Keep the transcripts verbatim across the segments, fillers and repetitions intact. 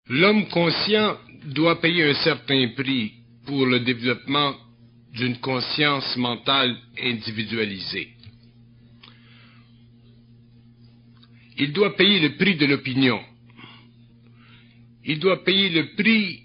L'homme conscient doit payer un certain prix pour le développement d'une conscience mentale individualisée. Il doit payer le prix de l'opinion. Il doit payer le prix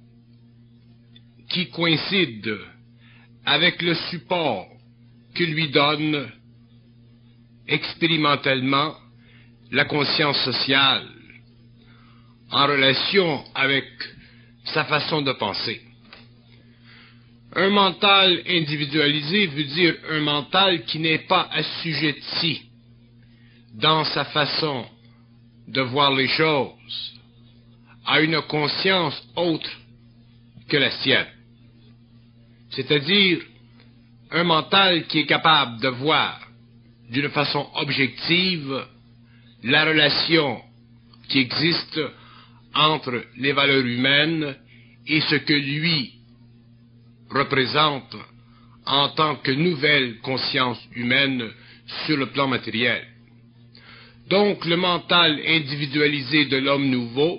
qui coïncide avec le support que lui donne expérimentalement la conscience sociale en relation avec sa façon de penser. Un mental individualisé veut dire un mental qui n'est pas assujetti dans sa façon de voir les choses à une conscience autre que la sienne. C'est-à-dire un mental qui est capable de voir d'une façon objective la relation qui existe entre les valeurs humaines et ce que lui représente en tant que nouvelle conscience humaine sur le plan matériel. Donc le mental individualisé de l'homme nouveau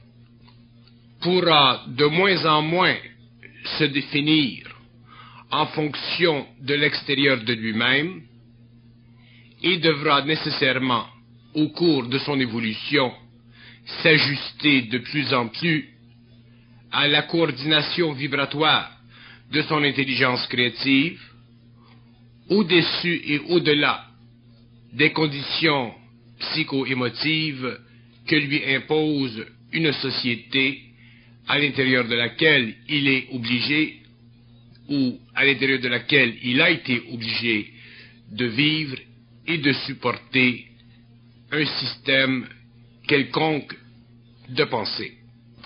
pourra de moins en moins se définir en fonction de l'extérieur de lui-même et devra nécessairement, au cours de son évolution, s'ajuster de plus en plus à la coordination vibratoire de son intelligence créative, au-dessus et au-delà des conditions psycho-émotives que lui impose une société à l'intérieur de laquelle il est obligé ou à l'intérieur de laquelle il a été obligé de vivre et de supporter un système quelconque de pensée.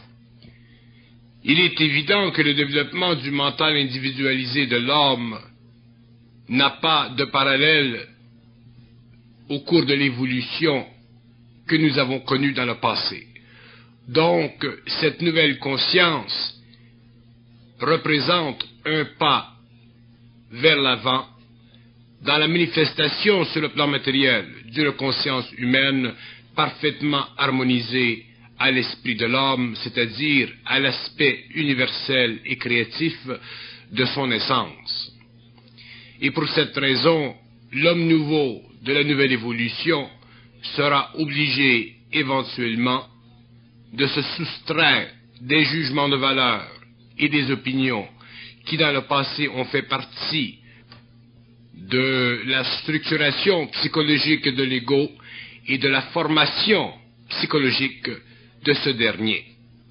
Il est évident que le développement du mental individualisé de l'homme n'a pas de parallèle au cours de l'évolution que nous avons connue dans le passé. Donc, cette nouvelle conscience représente un pas vers l'avant dans la manifestation sur le plan matériel d'une conscience humaine parfaitement harmonisée à l'esprit de l'homme, c'est-à-dire à l'aspect universel et créatif de son essence. Et pour cette raison, l'homme nouveau de la nouvelle évolution sera obligé éventuellement de se soustraire des jugements de valeur et des opinions qui dans le passé ont fait partie de la structuration psychologique de l'ego et de la formation psychologique de ce dernier.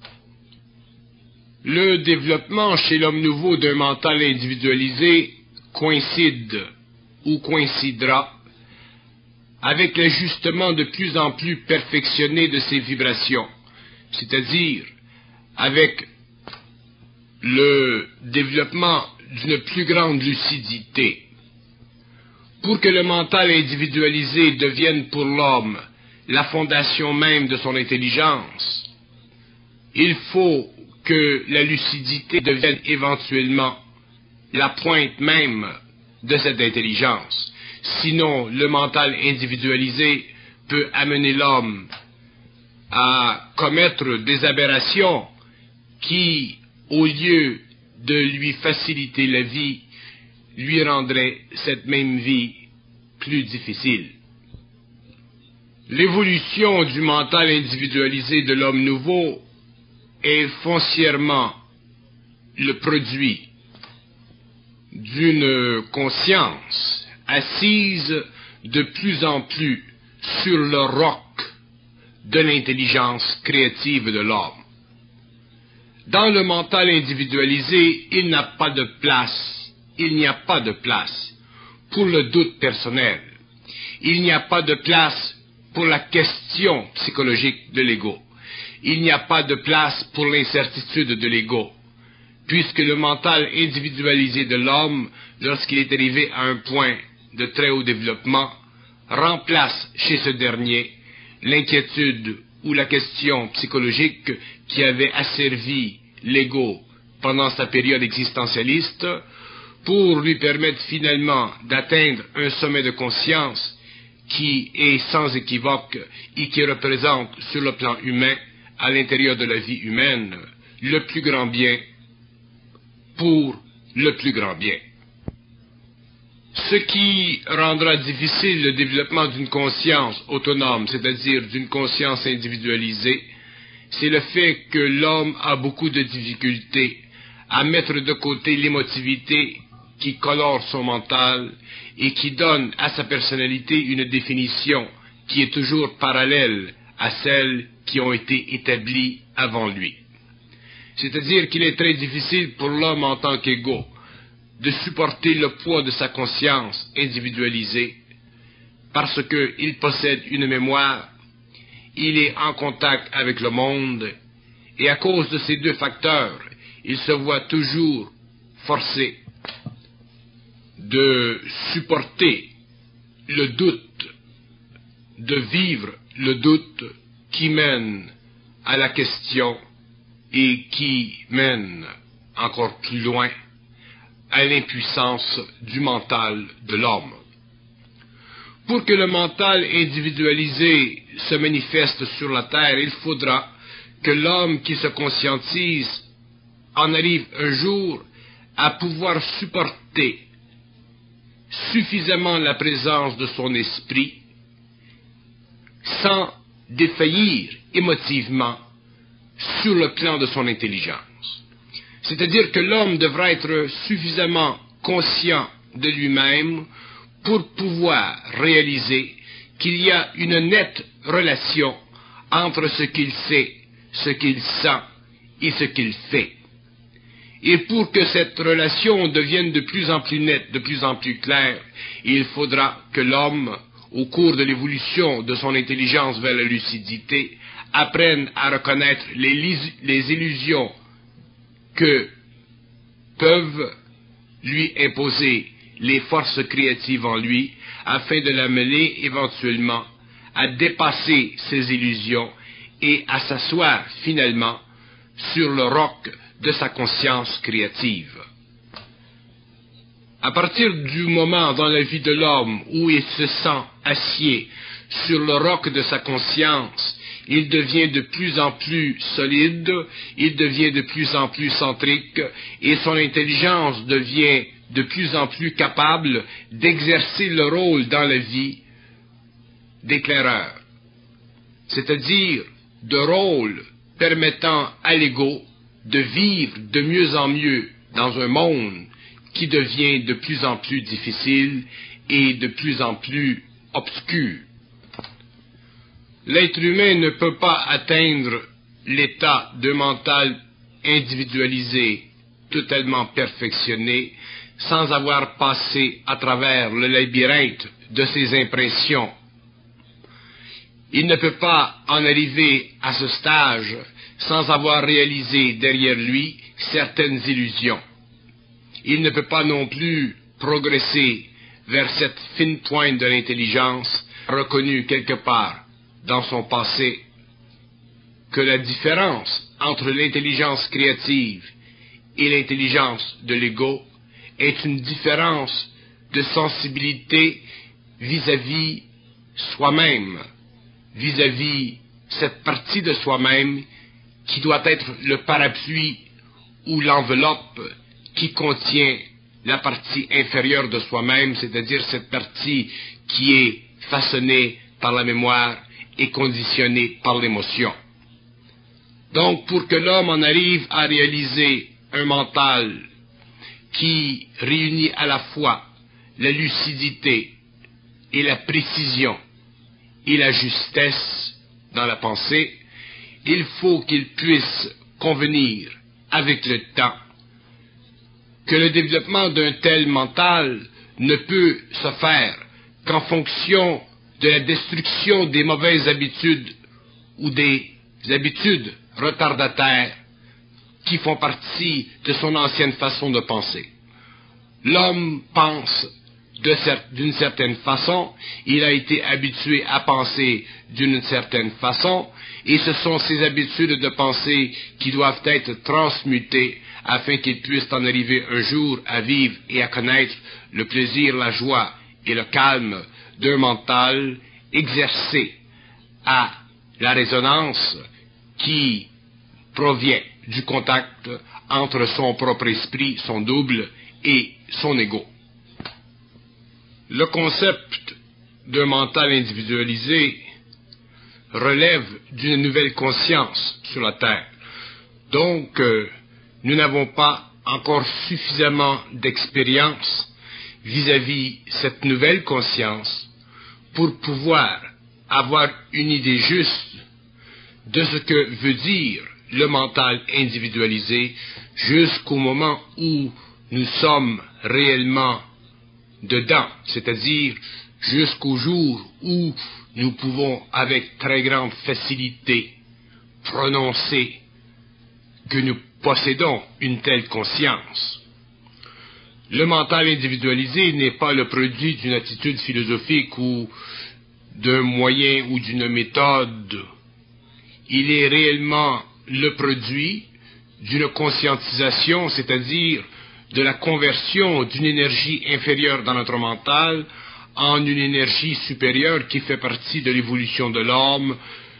Le développement chez l'homme nouveau d'un mental individualisé coïncide ou coïncidera avec l'ajustement de plus en plus perfectionné de ses vibrations, c'est-à-dire avec le développement d'une plus grande lucidité. Pour que le mental individualisé devienne pour l'homme la fondation même de son intelligence, il faut que la lucidité devienne éventuellement la pointe même de cette intelligence. Sinon, le mental individualisé peut amener l'homme à commettre des aberrations qui, au lieu de lui faciliter la vie, lui rendraient cette même vie plus difficile. L'évolution du mental individualisé de l'homme nouveau est foncièrement le produit d'une conscience assise de plus en plus sur le roc de l'intelligence créative de l'homme. Dans le mental individualisé, il n'a pas de place, il n'y a pas de place pour le doute personnel. Il n'y a pas de place pour la question psychologique de l'ego. Il n'y a pas de place pour l'incertitude de l'ego, puisque le mental individualisé de l'homme, lorsqu'il est arrivé à un point de très haut développement, remplace chez ce dernier l'inquiétude ou la question psychologique qui avait asservi l'ego pendant sa période existentialiste, pour lui permettre finalement d'atteindre un sommet de conscience qui est sans équivoque et qui représente sur le plan humain à l'intérieur de la vie humaine le plus grand bien pour le plus grand bien. Ce qui rendra difficile le développement d'une conscience autonome, c'est-à-dire d'une conscience individualisée, c'est le fait que l'homme a beaucoup de difficultés à mettre de côté l'émotivité qui colore son mental et qui donne à sa personnalité une définition qui est toujours parallèle à celles qui ont été établies avant lui. C'est-à-dire qu'il est très difficile pour l'homme en tant qu'égo de supporter le poids de sa conscience individualisée parce qu'il possède une mémoire, il est en contact avec le monde et à cause de ces deux facteurs, il se voit toujours forcé de supporter le doute, de vivre le doute qui mène à la question et qui mène encore plus loin à l'impuissance du mental de l'homme. Pour que le mental individualisé se manifeste sur la terre, il faudra que l'homme qui se conscientise en arrive un jour à pouvoir supporter suffisamment la présence de son esprit sans défaillir émotivement sur le plan de son intelligence. C'est-à-dire que l'homme devra être suffisamment conscient de lui-même pour pouvoir réaliser qu'il y a une nette relation entre ce qu'il sait, ce qu'il sent et ce qu'il fait. Et pour que cette relation devienne de plus en plus nette, de plus en plus claire, il faudra que l'homme, au cours de l'évolution de son intelligence vers la lucidité, apprenne à reconnaître les, les illusions que peuvent lui imposer les forces créatives en lui, afin de l'amener éventuellement à dépasser ces illusions et à s'asseoir finalement sur le roc de sa conscience créative. À partir du moment dans la vie de l'homme où il se sent acier sur le roc de sa conscience, il devient de plus en plus solide, il devient de plus en plus centrique, et son intelligence devient de plus en plus capable d'exercer le rôle dans la vie d'éclaireur, c'est-à-dire de rôle permettant à l'ego de vivre de mieux en mieux dans un monde qui devient de plus en plus difficile et de plus en plus obscur. L'être humain ne peut pas atteindre l'état de mental individualisé, totalement perfectionné, sans avoir passé à travers le labyrinthe de ses impressions. Il ne peut pas en arriver à ce stage sans avoir réalisé derrière lui certaines illusions. Il ne peut pas non plus progresser vers cette fine pointe de l'intelligence reconnue quelque part dans son passé, que la différence entre l'intelligence créative et l'intelligence de l'ego est une différence de sensibilité vis-à-vis soi-même, vis-à-vis cette partie de soi-même qui doit être le parapluie ou l'enveloppe qui contient la partie inférieure de soi-même, c'est-à-dire cette partie qui est façonnée par la mémoire et conditionnée par l'émotion. Donc, pour que l'homme en arrive à réaliser un mental qui réunit à la fois la lucidité et la précision et la justesse dans la pensée, il faut qu'il puisse convenir avec le temps que le développement d'un tel mental ne peut se faire qu'en fonction de la destruction des mauvaises habitudes ou des habitudes retardataires qui font partie de son ancienne façon de penser. L'homme pense d'une certaine façon, il a été habitué à penser d'une certaine façon, et ce sont ces habitudes de pensée qui doivent être transmutées afin qu'il puisse en arriver un jour à vivre et à connaître le plaisir, la joie et le calme d'un mental exercé à la résonance qui provient du contact entre son propre esprit, son double, et son ego. Le concept d'un mental individualisé relève d'une nouvelle conscience sur la Terre. Donc, euh, nous n'avons pas encore suffisamment d'expérience vis-à-vis cette nouvelle conscience pour pouvoir avoir une idée juste de ce que veut dire le mental individualisé jusqu'au moment où nous sommes réellement dedans, c'est-à-dire jusqu'au jour où nous pouvons avec très grande facilité prononcer que nous possédons une telle conscience. Le mental individualisé n'est pas le produit d'une attitude philosophique ou d'un moyen ou d'une méthode. Il est réellement le produit d'une conscientisation, c'est-à-dire de la conversion d'une énergie inférieure dans notre mental en une énergie supérieure qui fait partie de l'évolution de l'homme,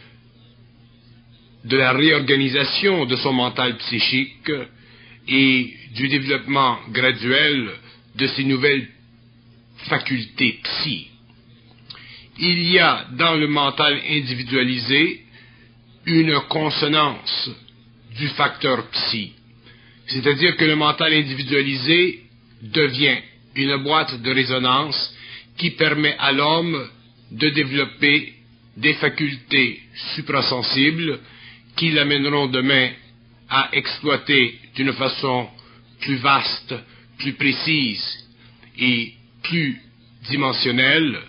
de la réorganisation de son mental psychique et du développement graduel de ses nouvelles facultés psy. Il y a dans le mental individualisé une consonance du facteur psy. C'est-à-dire que le mental individualisé devient une boîte de résonance qui permet à l'homme de développer des facultés suprasensibles qui l'amèneront demain à exploiter d'une façon plus vaste, plus précise et plus dimensionnelle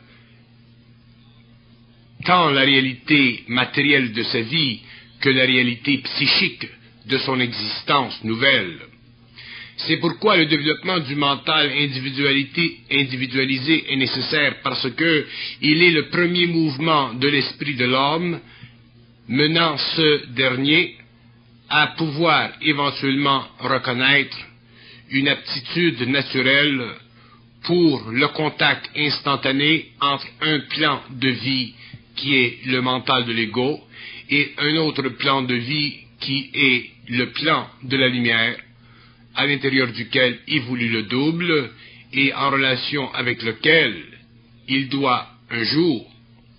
tant la réalité matérielle de sa vie que la réalité psychique de son existence nouvelle. C'est pourquoi le développement du mental individualité, individualisé est nécessaire, parce que il est le premier mouvement de l'esprit de l'homme, menant ce dernier à pouvoir éventuellement reconnaître une aptitude naturelle pour le contact instantané entre un plan de vie qui est le mental de l'ego et un autre plan de vie qui est le plan de la lumière, à l'intérieur duquel évolue le double et en relation avec lequel il doit un jour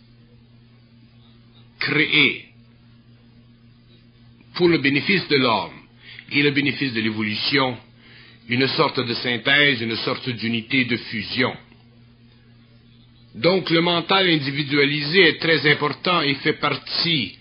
créer pour le bénéfice de l'homme et le bénéfice de l'évolution une sorte de synthèse, une sorte d'unité de fusion. Donc le mental individualisé est très important et fait partie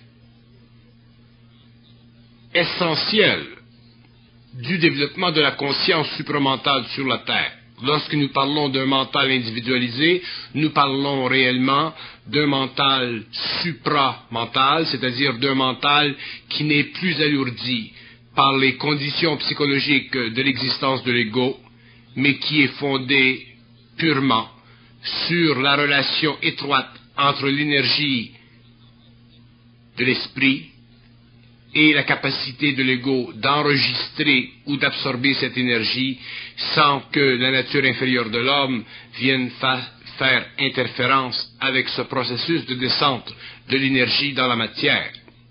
essentielle du développement de la conscience supramentale sur la Terre. Lorsque nous parlons d'un mental individualisé, nous parlons réellement d'un mental supramental, c'est-à-dire d'un mental qui n'est plus alourdi par les conditions psychologiques de l'existence de l'ego, mais qui est fondé purement sur la relation étroite entre l'énergie de l'esprit et la capacité de l'ego d'enregistrer ou d'absorber cette énergie sans que la nature inférieure de l'homme vienne fa- faire interférence avec ce processus de descente de l'énergie dans la matière.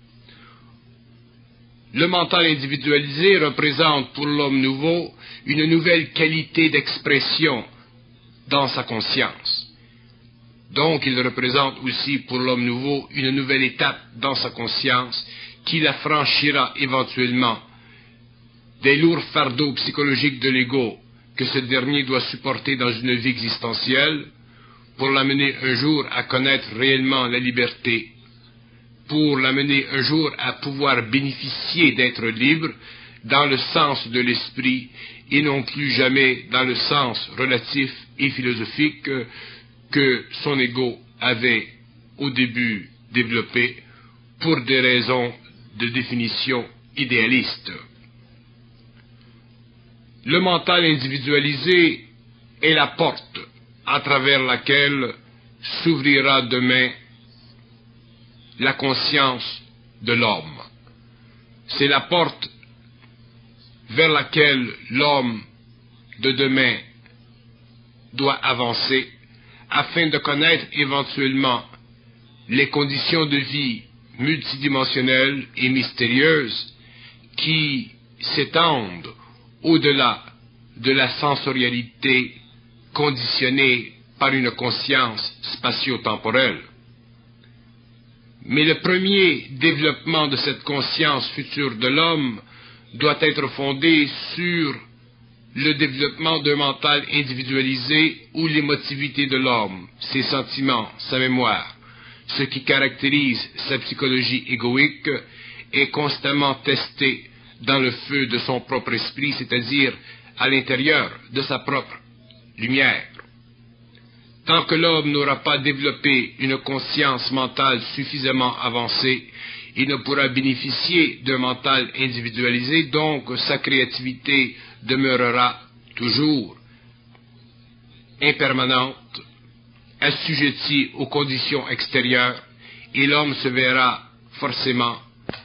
Le mental individualisé représente pour l'homme nouveau une nouvelle qualité d'expression dans sa conscience. Donc il représente aussi pour l'homme nouveau une nouvelle étape dans sa conscience qui la franchira éventuellement des lourds fardeaux psychologiques de l'ego que ce dernier doit supporter dans une vie existentielle pour l'amener un jour à connaître réellement la liberté, pour l'amener un jour à pouvoir bénéficier d'être libre dans le sens de l'esprit et non plus jamais dans le sens relatif et philosophique que son ego avait au début développé pour des raisons de définition idéaliste. Le mental individualisé est la porte à travers laquelle s'ouvrira demain la conscience de l'homme. C'est la porte vers laquelle l'homme de demain doit avancer afin de connaître éventuellement les conditions de vie multidimensionnelles et mystérieuses qui s'étendent au-delà de la sensorialité conditionnée par une conscience spatio-temporelle. Mais le premier développement de cette conscience future de l'homme doit être fondé sur le développement d'un mental individualisé où l'émotivité de l'homme, ses sentiments, sa mémoire, ce qui caractérise sa psychologie égoïque, est constamment testé dans le feu de son propre esprit, c'est-à-dire à l'intérieur de sa propre lumière. Tant que l'homme n'aura pas développé une conscience mentale suffisamment avancée, il ne pourra bénéficier d'un mental individualisé, donc sa créativité demeurera toujours impermanente, assujettie aux conditions extérieures, et l'homme se verra forcément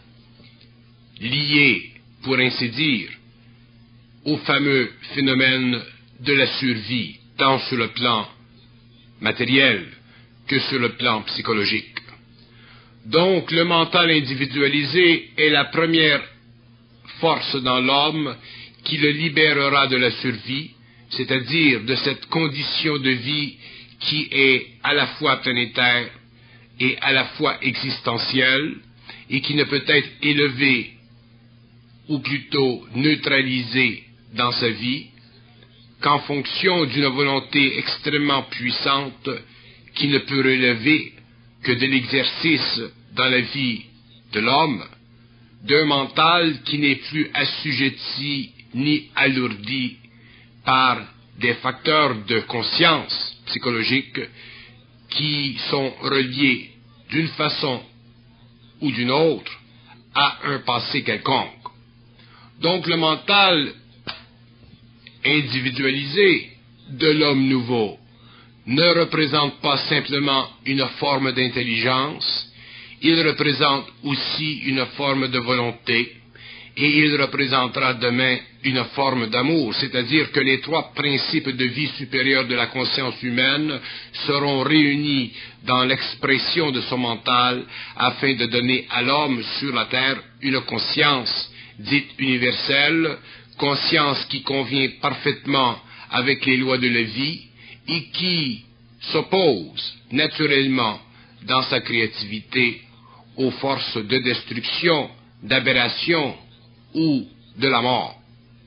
lié, pour ainsi dire, au fameux phénomène de la survie, tant sur le plan matériel que sur le plan psychologique. Donc, le mental individualisé est la première force dans l'homme qui le libérera de la survie, c'est-à-dire de cette condition de vie qui est à la fois planétaire et à la fois existentielle et qui ne peut être élevée ou plutôt neutralisée dans sa vie qu'en fonction d'une volonté extrêmement puissante qui ne peut relever que de l'exercice dans la vie de l'homme, d'un mental qui n'est plus assujetti ni alourdi par des facteurs de conscience psychologique qui sont reliés d'une façon ou d'une autre à un passé quelconque. Donc le mental individualisé de l'homme nouveau ne représente pas simplement une forme d'intelligence, il représente aussi une forme de volonté, et il représentera demain une forme d'amour, c'est-à-dire que les trois principes de vie supérieure de la conscience humaine seront réunis dans l'expression de son mental afin de donner à l'homme sur la terre une conscience dite universelle, conscience qui convient parfaitement avec les lois de la vie et qui s'oppose naturellement dans sa créativité aux forces de destruction, d'aberration ou de la mort.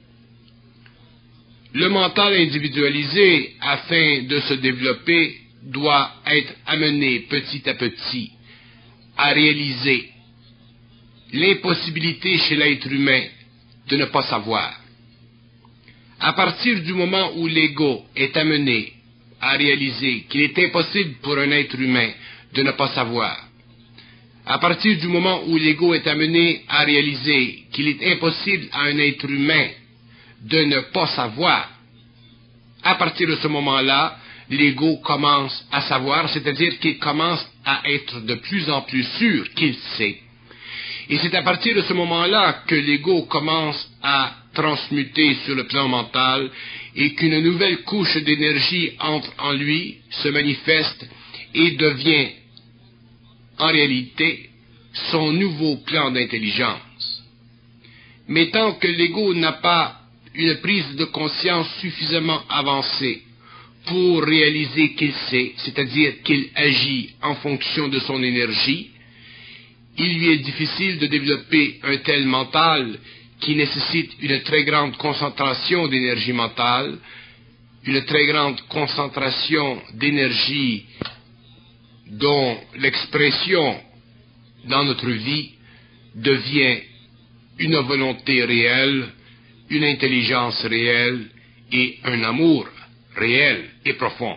Le mental individualisé, afin de se développer, doit être amené petit à petit à réaliser l'impossibilité chez l'être humain de ne pas savoir. À partir du moment où l'ego est amené à réaliser qu'il est impossible pour un être humain de ne pas savoir, à partir du moment où l'ego est amené à réaliser qu'il est impossible à un être humain de ne pas savoir, à partir de ce moment-là, l'ego commence à savoir, c'est-à-dire qu'il commence à être de plus en plus sûr qu'il sait. Et c'est à partir de ce moment-là que l'ego commence à transmuter sur le plan mental et qu'une nouvelle couche d'énergie entre en lui, se manifeste et devient en réalité son nouveau plan d'intelligence. Mais tant que l'ego n'a pas une prise de conscience suffisamment avancée pour réaliser qu'il sait, c'est-à-dire qu'il agit en fonction de son énergie, il lui est difficile de développer un tel mental qui nécessite une très grande concentration d'énergie mentale, une très grande concentration d'énergie dont l'expression dans notre vie devient une volonté réelle, une intelligence réelle et un amour réel et profond.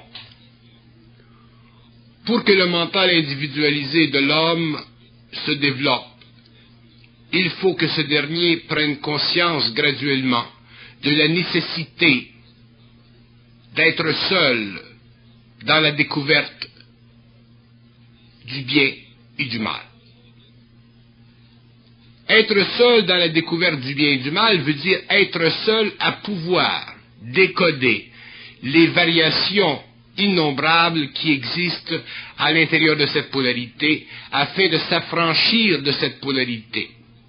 Pour que le mental individualisé de l'homme se développe, il faut que ce dernier prenne conscience graduellement de la nécessité d'être seul dans la découverte du bien et du mal. Être seul dans la découverte du bien et du mal veut dire être seul à pouvoir décoder les variations innombrables qui existent à l'intérieur de cette polarité, afin de s'affranchir de cette polarité.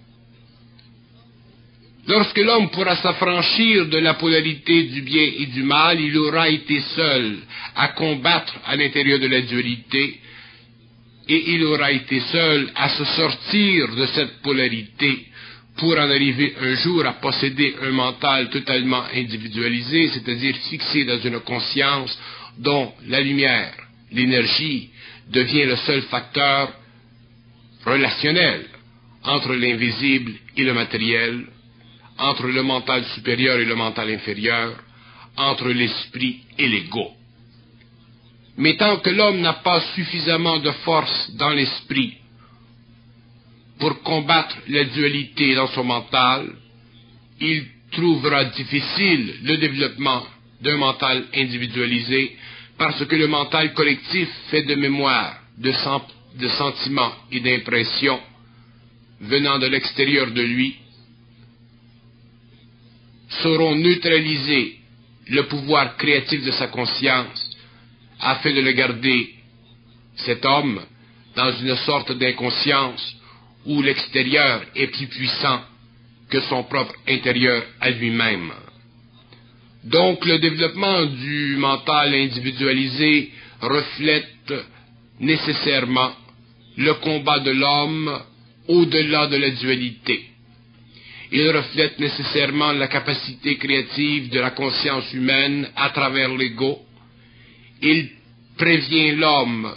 Lorsque l'homme pourra s'affranchir de la polarité du bien et du mal, il aura été seul à combattre à l'intérieur de la dualité, et il aura été seul à se sortir de cette polarité pour en arriver un jour à posséder un mental totalement individualisé, c'est-à-dire fixé dans une conscience dont la lumière, l'énergie, devient le seul facteur relationnel entre l'invisible et le matériel, entre le mental supérieur et le mental inférieur, entre l'esprit et l'ego. Mais tant que l'homme n'a pas suffisamment de force dans l'esprit pour combattre la dualité dans son mental, il trouvera difficile le développement d'un mental individualisé, parce que le mental collectif fait de mémoire, de, sen- de sentiments et d'impressions venant de l'extérieur de lui, sauront neutraliser le pouvoir créatif de sa conscience afin de le garder, cet homme, dans une sorte d'inconscience où l'extérieur est plus puissant que son propre intérieur à lui-même. Donc le développement du mental individualisé reflète nécessairement le combat de l'homme au-delà de la dualité. Il reflète nécessairement la capacité créative de la conscience humaine à travers l'ego. Il prévient l'homme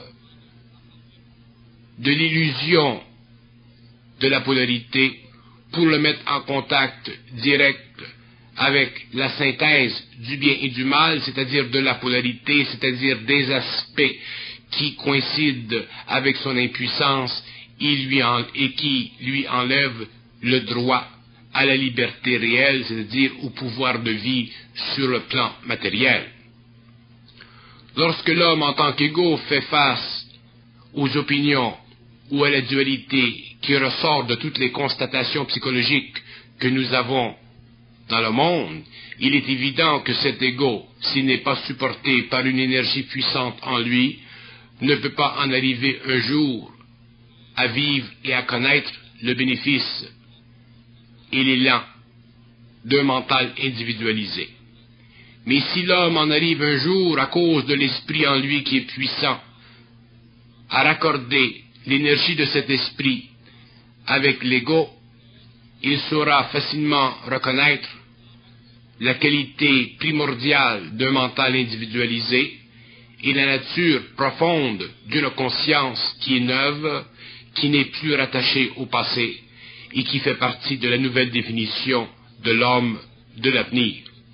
de l'illusion de la polarité pour le mettre en contact direct avec la synthèse du bien et du mal, c'est-à-dire de la polarité, c'est-à-dire des aspects qui coïncident avec son impuissance et, lui en, et qui lui enlèvent le droit à la liberté réelle, c'est-à-dire au pouvoir de vie sur le plan matériel. Lorsque l'homme en tant qu'égo fait face aux opinions ou à la dualité qui ressort de toutes les constatations psychologiques que nous avons dans le monde, il est évident que cet égo, s'il n'est pas supporté par une énergie puissante en lui, ne peut pas en arriver un jour à vivre et à connaître le bénéfice et l'élan d'un mental individualisé. Mais si l'homme en arrive un jour, à cause de l'esprit en lui qui est puissant, à raccorder l'énergie de cet esprit avec l'ego, il saura facilement reconnaître la qualité primordiale d'un mental individualisé et la nature profonde d'une conscience qui est neuve, qui n'est plus rattachée au passé et qui fait partie de la nouvelle définition de l'homme de l'avenir.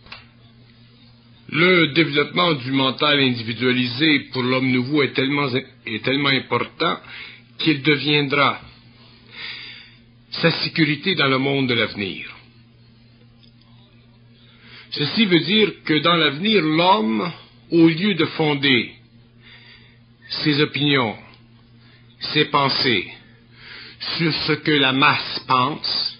Le développement du mental individualisé pour l'homme nouveau est tellement, est tellement important qu'il deviendra sa sécurité dans le monde de l'avenir. Ceci veut dire que dans l'avenir, l'homme, au lieu de fonder ses opinions, ses pensées sur ce que la masse pense,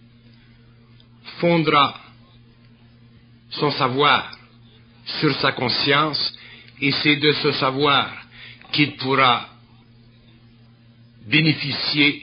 fondera son savoir sur sa conscience, et c'est de ce savoir qu'il pourra bénéficier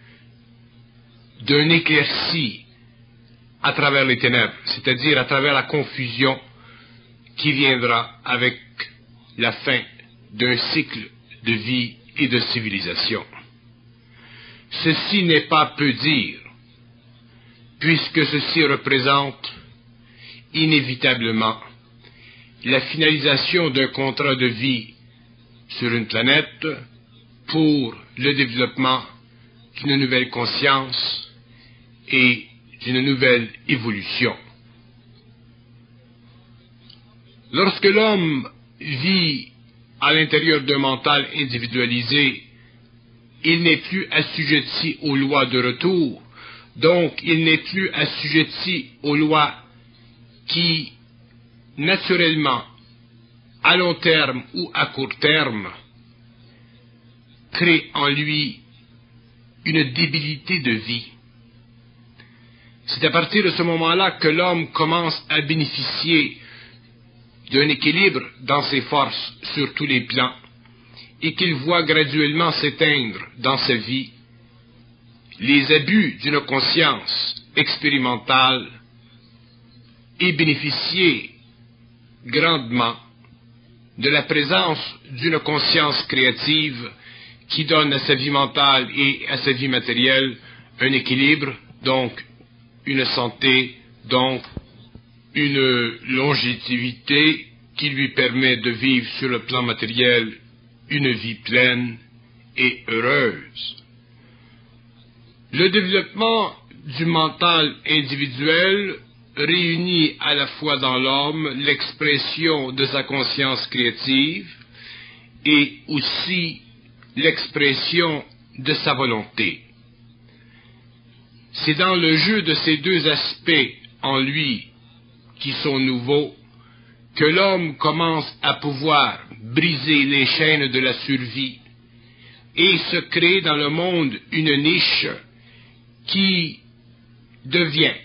d'un éclairci à travers les ténèbres, c'est-à-dire à travers la confusion qui viendra avec la fin d'un cycle de vie et de civilisation. Ceci n'est pas peu dire, puisque ceci représente inévitablement la finalisation d'un contrat de vie sur une planète pour le développement d'une nouvelle conscience et d'une nouvelle évolution. Lorsque l'homme vit à l'intérieur d'un mental individualisé, il n'est plus assujetti aux lois de retour, donc il n'est plus assujetti aux lois qui, naturellement, à long terme ou à court terme, créent en lui une débilité de vie. C'est à partir de ce moment-là que l'homme commence à bénéficier d'un équilibre dans ses forces sur tous les plans, et qu'il voit graduellement s'éteindre dans sa vie les abus d'une conscience expérimentale et bénéficier grandement de la présence d'une conscience créative qui donne à sa vie mentale et à sa vie matérielle un équilibre, donc une santé, donc une longévité qui lui permet de vivre sur le plan matériel une vie pleine et heureuse. Le développement du mental individuel réunit à la fois dans l'homme l'expression de sa conscience créative et aussi l'expression de sa volonté. C'est dans le jeu de ces deux aspects en lui qui sont nouveaux que l'homme commence à pouvoir briser les chaînes de la survie et se crée dans le monde une niche qui devient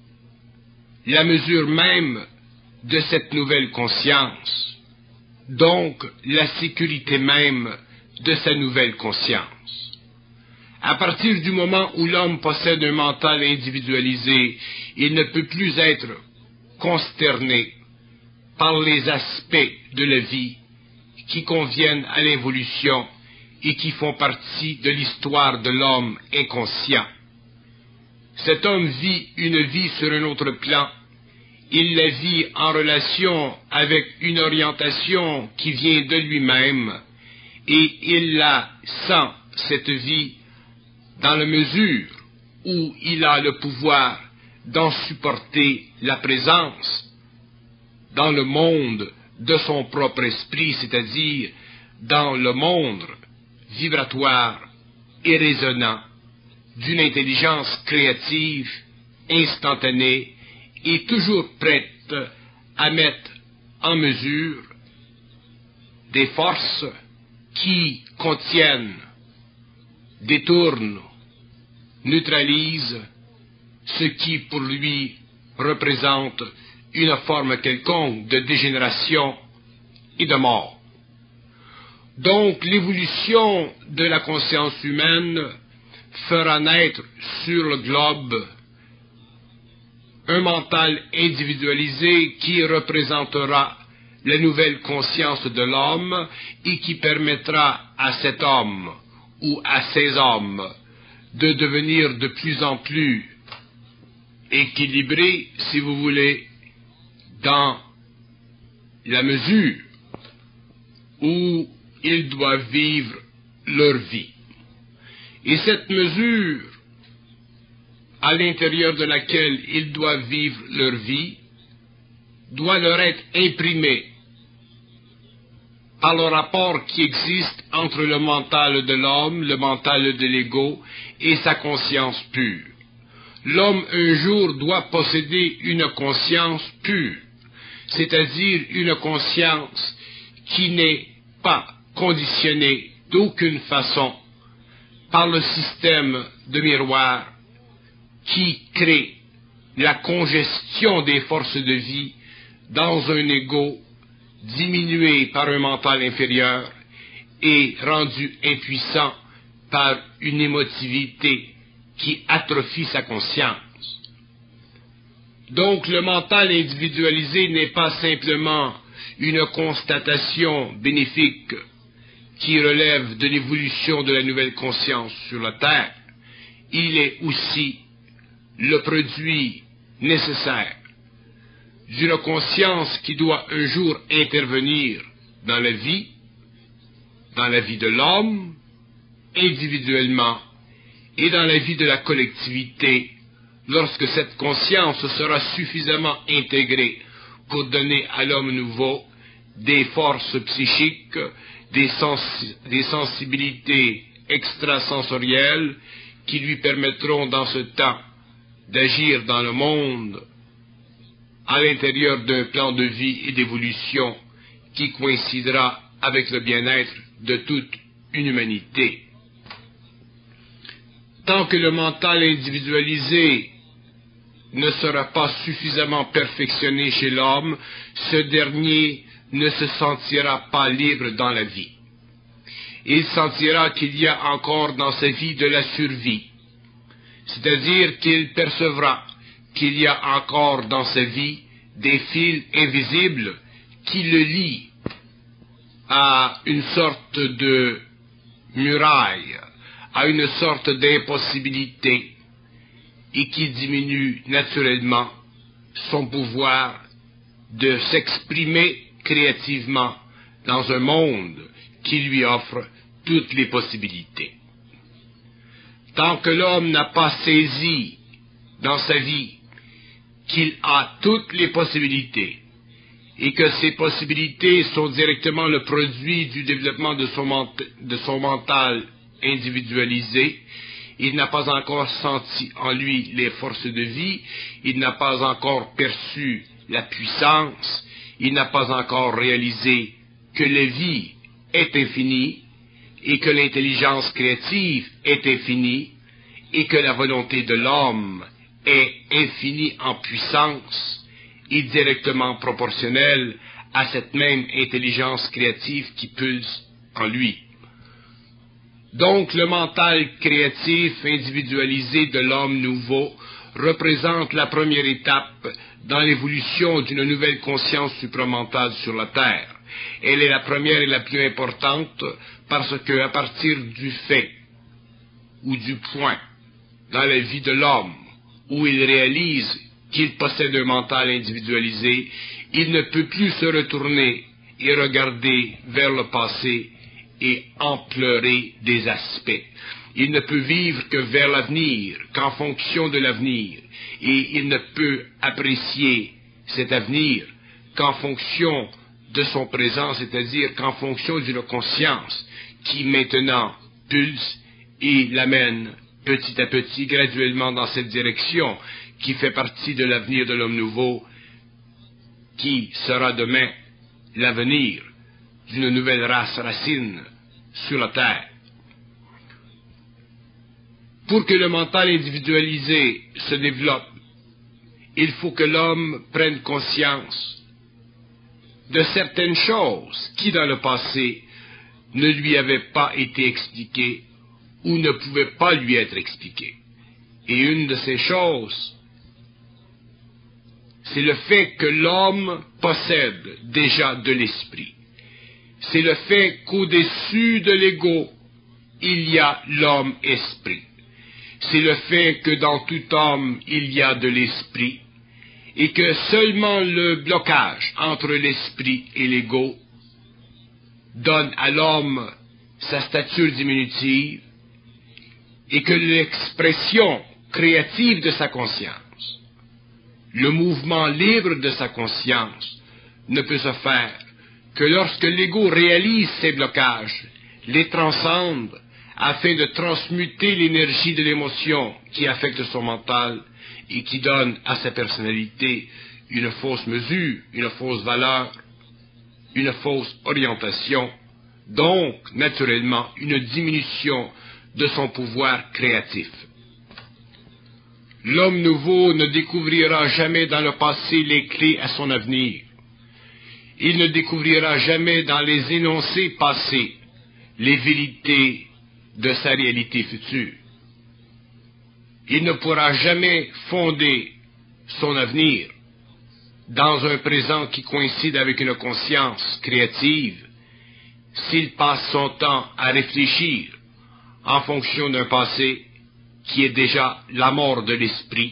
la mesure même de cette nouvelle conscience, donc la sécurité même de sa nouvelle conscience. À partir du moment où l'homme possède un mental individualisé, il ne peut plus être consterné par les aspects de la vie qui conviennent à l'évolution et qui font partie de l'histoire de l'homme inconscient. Cet homme vit une vie sur un autre plan. Il la vit en relation avec une orientation qui vient de lui-même et il la sent, cette vie, dans la mesure où il a le pouvoir d'en supporter la présence dans le monde de son propre esprit, c'est-à-dire dans le monde vibratoire et résonnant d'une intelligence créative, instantanée et toujours prête à mettre en mesure des forces qui contiennent, détournent, neutralisent ce qui pour lui représente une forme quelconque de dégénération et de mort. Donc l'évolution de la conscience humaine fera naître sur le globe un mental individualisé qui représentera la nouvelle conscience de l'homme et qui permettra à cet homme ou à ces hommes de devenir de plus en plus équilibrés, si vous voulez, dans la mesure où ils doivent vivre leur vie. Et cette mesure à l'intérieur de laquelle ils doivent vivre leur vie doit leur être imprimée par le rapport qui existe entre le mental de l'homme, le mental de l'ego et sa conscience pure. L'homme un jour doit posséder une conscience pure, c'est-à-dire une conscience qui n'est pas conditionnée d'aucune façon par le système de miroir qui crée la congestion des forces de vie dans un ego diminué par un mental inférieur et rendu impuissant par une émotivité qui atrophie sa conscience. Donc le mental individualisé n'est pas simplement une constatation bénéfique qui relève de l'évolution de la nouvelle conscience sur la Terre, il est aussi le produit nécessaire d'une conscience qui doit un jour intervenir dans la vie, dans la vie de l'homme, individuellement, et dans la vie de la collectivité, lorsque cette conscience sera suffisamment intégrée pour donner à l'homme nouveau des forces psychiques, des, sens- des sensibilités extrasensorielles qui lui permettront dans ce temps d'agir dans le monde à l'intérieur d'un plan de vie et d'évolution qui coïncidera avec le bien-être de toute une humanité. Tant que le mental individualisé ne sera pas suffisamment perfectionné chez l'homme, ce dernier ne se sentira pas libre dans la vie. Il sentira qu'il y a encore dans sa vie de la survie, c'est-à-dire qu'il percevra qu'il y a encore dans sa vie des fils invisibles qui le lient à une sorte de muraille, à une sorte d'impossibilité, et qui diminue naturellement son pouvoir de s'exprimer créativement dans un monde qui lui offre toutes les possibilités. Tant que l'homme n'a pas saisi dans sa vie qu'il a toutes les possibilités et que ces possibilités sont directement le produit du développement de son, ment- de son mental individualisé, il n'a pas encore senti en lui les forces de vie, il n'a pas encore perçu la puissance, il n'a pas encore réalisé que la vie est infinie et que l'intelligence créative est infinie et que la volonté de l'homme est infinie en puissance et directement proportionnelle à cette même intelligence créative qui pulse en lui. Donc le mental créatif individualisé de l'homme nouveau représente la première étape dans l'évolution d'une nouvelle conscience supramentale sur la Terre. Elle est la première et la plus importante parce que, à partir du fait ou du point dans la vie de l'homme où il réalise qu'il possède un mental individualisé, il ne peut plus se retourner et regarder vers le passé et en pleurer des aspects. Il ne peut vivre que vers l'avenir, qu'en fonction de l'avenir, et il ne peut apprécier cet avenir qu'en fonction de son présent, c'est-à-dire qu'en fonction d'une conscience qui maintenant pulse et l'amène petit à petit, graduellement dans cette direction, qui fait partie de l'avenir de l'homme nouveau, qui sera demain l'avenir d'une nouvelle race racine sur la Terre. Pour que le mental individualisé se développe, il faut que l'homme prenne conscience de certaines choses qui, dans le passé, ne lui avaient pas été expliquées ou ne pouvaient pas lui être expliquées. Et une de ces choses, c'est le fait que l'homme possède déjà de l'esprit. C'est le fait qu'au-dessus de l'ego, il y a l'homme-esprit. C'est le fait que dans tout homme, il y a de l'esprit, et que seulement le blocage entre l'esprit et l'ego donne à l'homme sa stature diminutive, et que l'expression créative de sa conscience, le mouvement libre de sa conscience, ne peut se faire que lorsque l'ego réalise ces blocages, les transcende, afin de transmuter l'énergie de l'émotion qui affecte son mental et qui donne à sa personnalité une fausse mesure, une fausse valeur, une fausse orientation, donc naturellement une diminution de son pouvoir créatif. L'homme nouveau ne découvrira jamais dans le passé les clés à son avenir. Il ne découvrira jamais dans les énoncés passés les vérités de sa réalité future. Il ne pourra jamais fonder son avenir dans un présent qui coïncide avec une conscience créative s'il passe son temps à réfléchir en fonction d'un passé qui est déjà la mort de l'esprit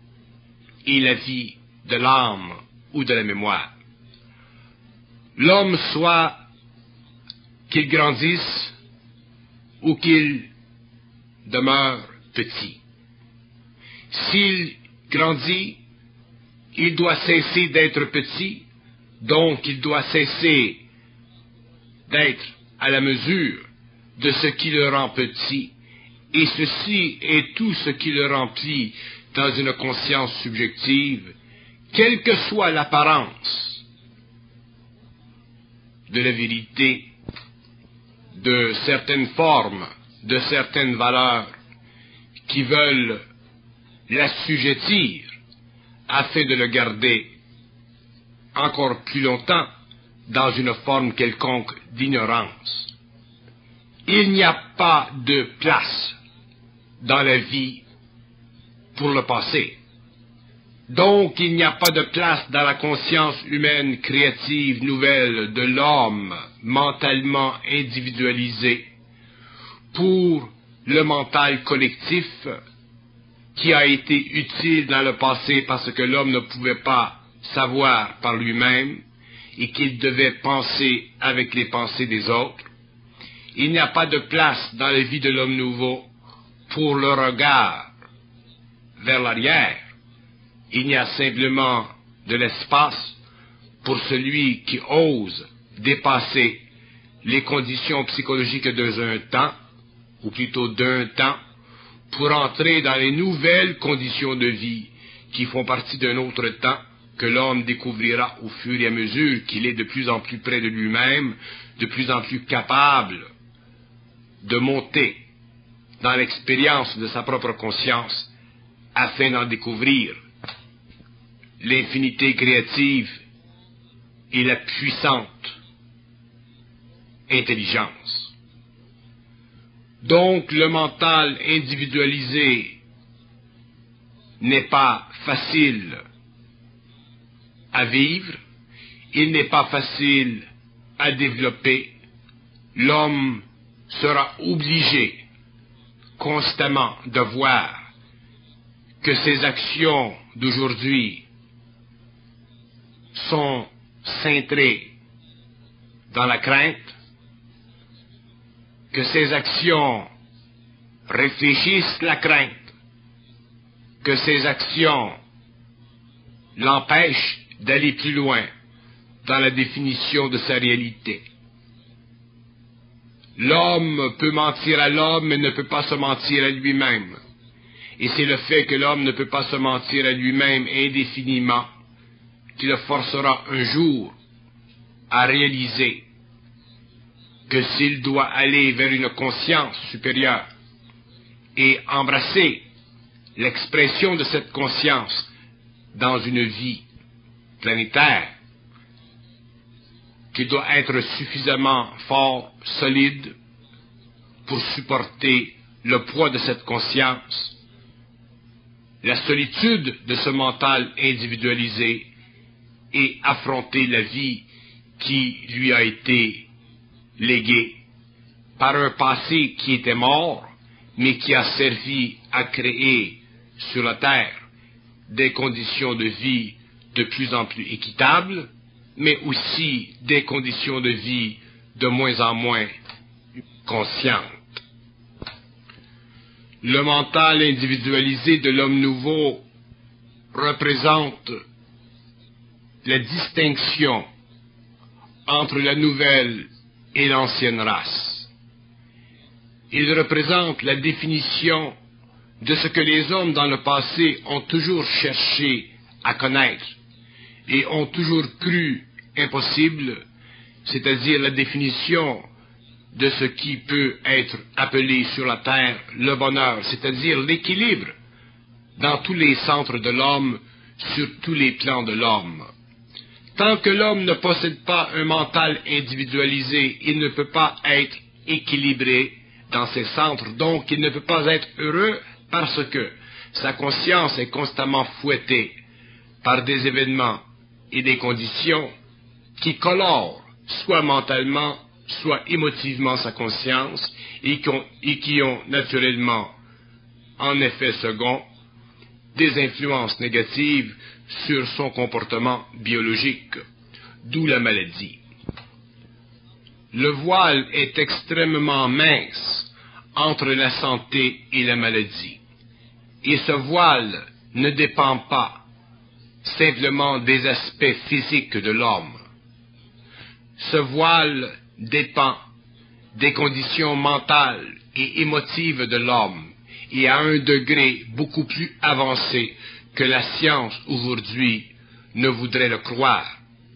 et la vie de l'âme ou de la mémoire. L'homme, soit qu'il grandisse ou qu'il demeure petit. S'il grandit, il doit cesser d'être petit, donc il doit cesser d'être à la mesure de ce qui le rend petit, et ceci est tout ce qui le remplit dans une conscience subjective, quelle que soit l'apparence de la vérité, de certaines formes, de certaines valeurs qui veulent l'assujettir afin de le garder encore plus longtemps dans une forme quelconque d'ignorance. Il n'y a pas de place dans la vie pour le passé. Donc, il n'y a pas de place dans la conscience humaine créative nouvelle de l'homme mentalement individualisé pour le mental collectif qui a été utile dans le passé parce que l'homme ne pouvait pas savoir par lui-même et qu'il devait penser avec les pensées des autres. Il n'y a pas de place dans la vie de l'homme nouveau pour le regard vers l'arrière. Il y a simplement de l'espace pour celui qui ose dépasser les conditions psychologiques d'un temps, ou plutôt d'un temps, pour entrer dans les nouvelles conditions de vie qui font partie d'un autre temps que l'homme découvrira au fur et à mesure qu'il est de plus en plus près de lui-même, de plus en plus capable de monter dans l'expérience de sa propre conscience afin d'en découvrir l'infinité créative et la puissante intelligence. Donc le mental individualisé n'est pas facile à vivre, il n'est pas facile à développer. L'homme sera obligé constamment de voir que ses actions d'aujourd'hui sont cintrées dans la crainte, que ses actions réfléchissent la crainte, que ses actions l'empêchent d'aller plus loin dans la définition de sa réalité. L'homme peut mentir à l'homme, mais ne peut pas se mentir à lui-même. Et c'est le fait que l'homme ne peut pas se mentir à lui-même indéfiniment qui le forcera un jour à réaliser que s'il doit aller vers une conscience supérieure et embrasser l'expression de cette conscience dans une vie planétaire, qu'il doit être suffisamment fort, solide, pour supporter le poids de cette conscience, la solitude de ce mental individualisé et affronter la vie qui lui a été léguée par un passé qui était mort, mais qui a servi à créer sur la Terre des conditions de vie de plus en plus équitables, mais aussi des conditions de vie de moins en moins conscientes. Le mental individualisé de l'homme nouveau représente la distinction entre la nouvelle et l'ancienne race. Il représente la définition de ce que les hommes dans le passé ont toujours cherché à connaître et ont toujours cru impossible, c'est-à-dire la définition de ce qui peut être appelé sur la terre le bonheur, c'est-à-dire l'équilibre dans tous les centres de l'homme, sur tous les plans de l'homme. Tant que l'homme ne possède pas un mental individualisé, il ne peut pas être équilibré dans ses centres, donc il ne peut pas être heureux parce que sa conscience est constamment fouettée par des événements et des conditions qui colorent soit mentalement, soit émotivement sa conscience et qui ont, et qui ont naturellement, en effet second, des influences négatives sur son comportement biologique, d'où la maladie. Le voile est extrêmement mince entre la santé et la maladie. Et ce voile ne dépend pas simplement des aspects physiques de l'homme. Ce voile dépend des conditions mentales et émotives de l'homme et à un degré beaucoup plus avancé que la science aujourd'hui ne voudrait le croire.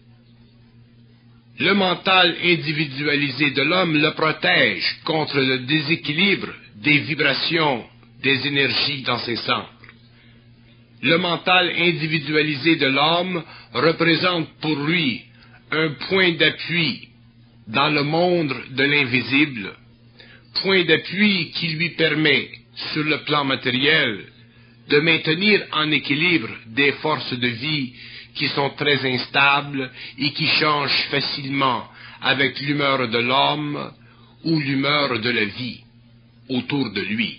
Le mental individualisé de l'homme le protège contre le déséquilibre des vibrations, des énergies dans ses centres. le mental individualisé de l'homme représente pour lui un point d'appui dans le monde de l'invisible, point d'appui qui lui permet, sur le plan matériel, de maintenir en équilibre des forces de vie qui sont très instables et qui changent facilement avec l'humeur de l'homme ou l'humeur de la vie autour de lui.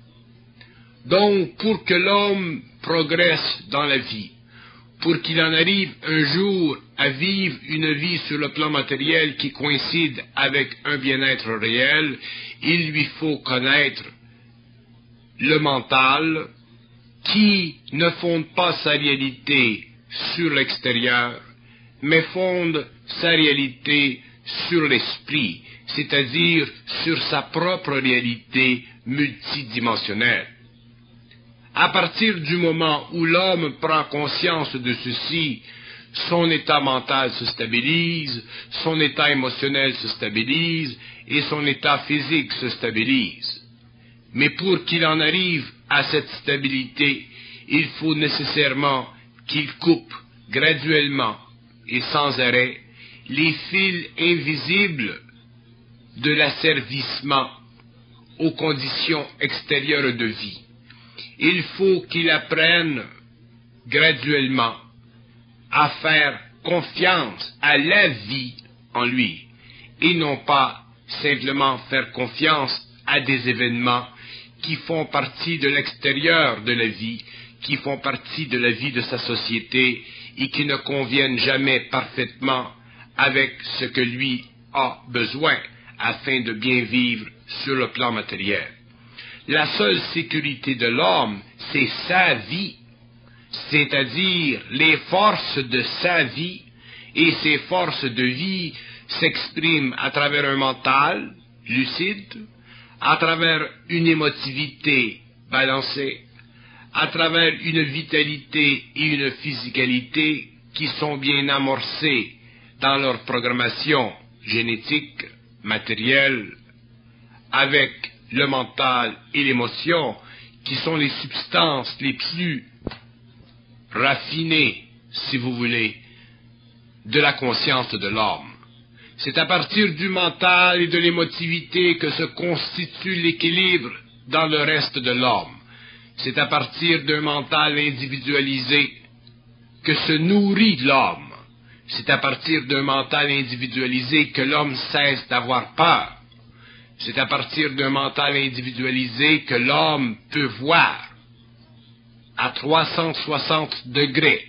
Donc, pour que l'homme progresse dans la vie, pour qu'il en arrive un jour à vivre une vie sur le plan matériel qui coïncide avec un bien-être réel, il lui faut connaître le mental qui ne fonde pas sa réalité sur l'extérieur, mais fonde sa réalité sur l'esprit, c'est-à-dire sur sa propre réalité multidimensionnelle. À partir du moment où l'homme prend conscience de ceci, son état mental se stabilise, son état émotionnel se stabilise et son état physique se stabilise. Mais pour qu'il en arrive à cette stabilité, il faut nécessairement qu'il coupe graduellement et sans arrêt les fils invisibles de l'asservissement aux conditions extérieures de vie. Il faut qu'il apprenne graduellement à faire confiance à la vie en lui et non pas simplement faire confiance à des événements qui font partie de l'extérieur de la vie, qui font partie de la vie de sa société et qui ne conviennent jamais parfaitement avec ce que lui a besoin afin de bien vivre sur le plan matériel. La seule sécurité de l'homme, c'est sa vie, c'est-à-dire les forces de sa vie, et ces forces de vie s'expriment à travers un mental lucide, à travers une émotivité balancée, à travers une vitalité et une physicalité qui sont bien amorcées dans leur programmation génétique, matérielle, avec le mental et l'émotion, qui sont les substances les plus raffinées, si vous voulez, de la conscience de l'homme. C'est à partir du mental et de l'émotivité que se constitue l'équilibre dans le reste de l'homme. C'est à partir d'un mental individualisé que se nourrit l'homme. C'est à partir d'un mental individualisé que l'homme cesse d'avoir peur. C'est à partir d'un mental individualisé que l'homme peut voir à trois cent soixante degrés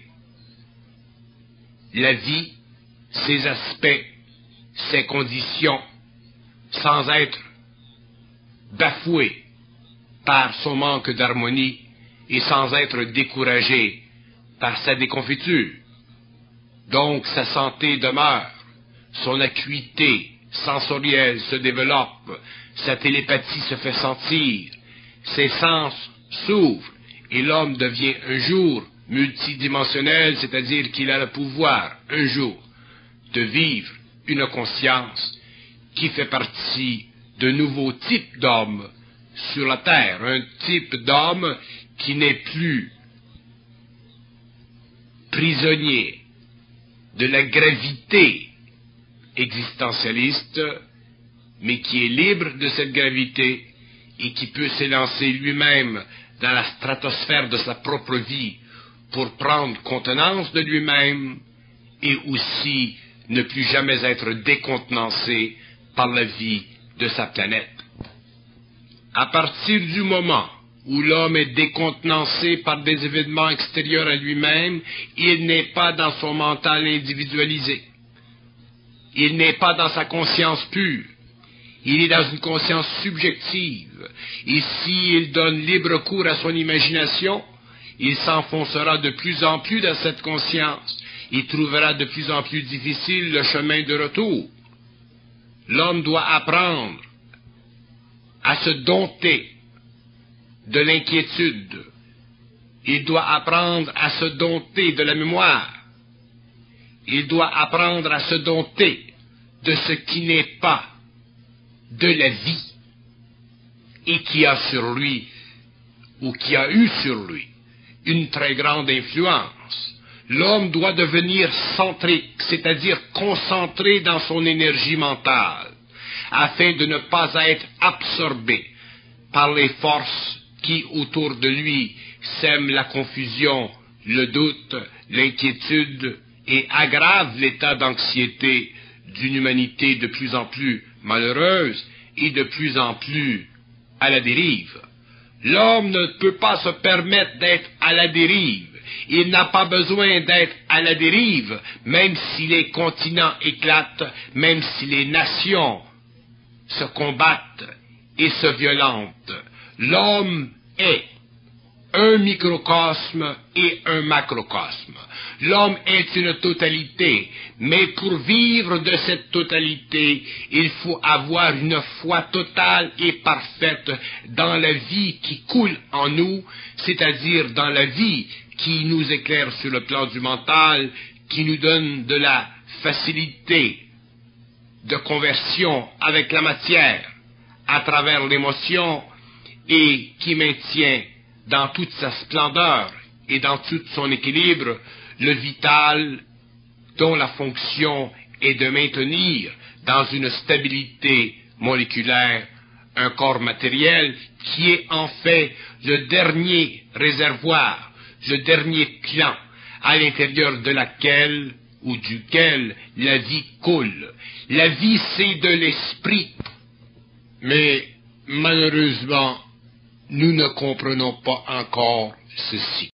la vie, ses aspects, ses conditions, sans être bafoué par son manque d'harmonie et sans être découragé par sa déconfiture. Donc sa santé demeure, son acuité sensorielle se développe, sa télépathie se fait sentir, ses sens s'ouvrent et l'homme devient un jour multidimensionnel, c'est-à-dire qu'il a le pouvoir un jour de vivre une conscience qui fait partie d'un nouveau type d'homme sur la terre, un type d'homme qui n'est plus prisonnier de la gravité existentialiste, mais qui est libre de cette gravité et qui peut s'élancer lui-même dans la stratosphère de sa propre vie pour prendre contenance de lui-même et aussi ne plus jamais être décontenancé par la vie de sa planète. À partir du moment où l'homme est décontenancé par des événements extérieurs à lui-même, il n'est pas dans son mental individualisé. Il n'est pas dans sa conscience pure. Il est dans une conscience subjective. Et s'il donne libre cours à son imagination, il s'enfoncera de plus en plus dans cette conscience. Il trouvera de plus en plus difficile le chemin de retour. L'homme doit apprendre à se dompter de l'inquiétude. Il doit apprendre à se dompter de la mémoire. Il doit apprendre à se dompter de ce qui n'est pas de la vie et qui a sur lui, ou qui a eu sur lui, une très grande influence. L'homme doit devenir centrique, c'est-à-dire concentré dans son énergie mentale, afin de ne pas être absorbé par les forces qui, autour de lui, sèment la confusion, le doute, l'inquiétude et aggravent l'état d'anxiété d'une humanité de plus en plus malheureuse et de plus en plus à la dérive. L'homme ne peut pas se permettre d'être à la dérive. Il n'a pas besoin d'être à la dérive, même si les continents éclatent, même si les nations se combattent et se violentent. L'homme est un microcosme et un macrocosme. L'homme est une totalité, mais pour vivre de cette totalité, il faut avoir une foi totale et parfaite dans la vie qui coule en nous, c'est-à-dire dans la vie qui nous éclaire sur le plan du mental, qui nous donne de la facilité de conversion avec la matière à travers l'émotion et qui maintient dans toute sa splendeur et dans tout son équilibre le vital dont la fonction est de maintenir dans une stabilité moléculaire un corps matériel qui est en fait le dernier réservoir, le dernier clan à l'intérieur de laquelle ou duquel la vie coule. La vie, c'est de l'esprit. Mais malheureusement, nous ne comprenons pas encore ceci.